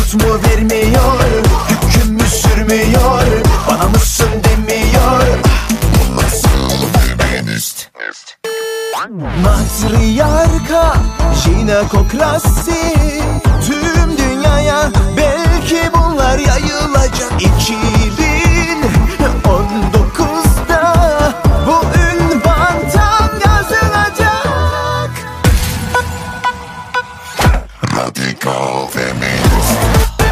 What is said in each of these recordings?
Komut mu vermiyor, hüküm mü sürmüyor, bana mısın demiyor. Bu nasıl feminist? Matriarka, jinekokrasi, tüm dünyaya belki bunlar yayılacak. 2019'da bu ünvan tam yazılacak. Radikal feminist.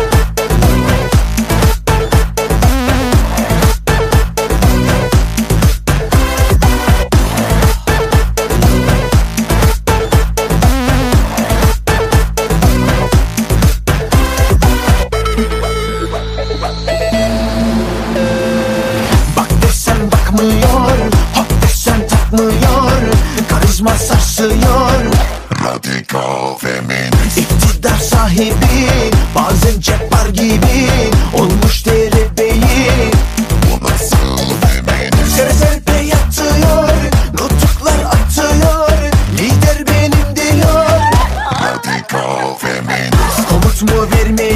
Hop desen takmıyor, karizma sarsıyor. Radikal feminist. İktidar sahibi, bazen cepar gibi olmuş derebeyi. Bu nasıl feminist? Serpe yatıyor, nutuklar atıyor, lider benim diyor. Radikal feminist. Komut mu vermiyor,